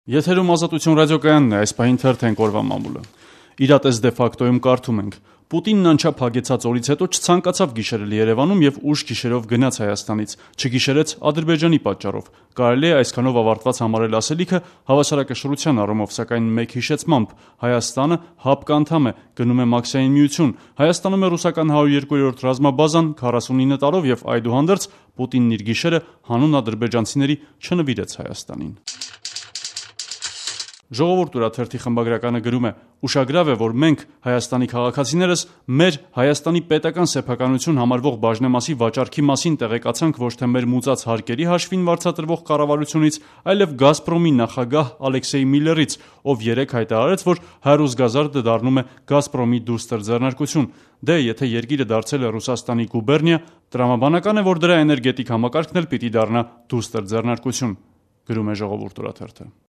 Եթերում Ազատություն ռադիոկայանն է, այս պահին թերթենք օրվա մամուլը։ Իրատես դե ֆակտոյում կարդում ենք. Պուտինն անչափ հագեցած օրից հետո չցանկացավ գիշերել Երևանում եւ ուշ գիշերով գնաց Հայաստանից, չգիշերեց Ադրբեջանի պատճառով։ Կարելի է այսքանով ավարտված համարել ասելիքը հավասարակշռության առումով, սակայն մեկ հիշեցմամբ՝ Հայաստանը ՀԱՊԿ անդամ է, գնում է Մաքսային միություն, Հայաստանում է ռուսական 102-րդ ռազմաբազան 49 տարով եւ այդուհանդերձ Պուտինն իր գիշերը հանուն ադրբեջանցիների չնվիրեց Հայաստանին։ Ժողովուրդ ուրաթերթի խմբագրականը գրում է. «Ուշագրավ է, որ մենք, Հայաստանի քաղաքացիներս, մեր Հայաստանի պետական սեփականություն համարվող բաժնեմասի վաճառքի մասին տեղեկացանք ոչ թե մեր մուծած հարկերի հաշվին վարձատրվող կառավարությունից, այլև Գազպրոմի նախագահ Ալեքսեյ Միլլերից, ով երեկ հայտարարեց, որ Հարուսգազարդը դառնում է Գազպրոմի դուստր ձեռնարկություն։ Դե, եթե երկիրը դարձել է Ռուսաստանի գուբերնիա, տրամաբանական է, որ դրա էներգետիկ համակարգն էլ պիտի դառնա դուստր ձեռնարկություն», գրում է Ժողովուրդ ուրաթերթը։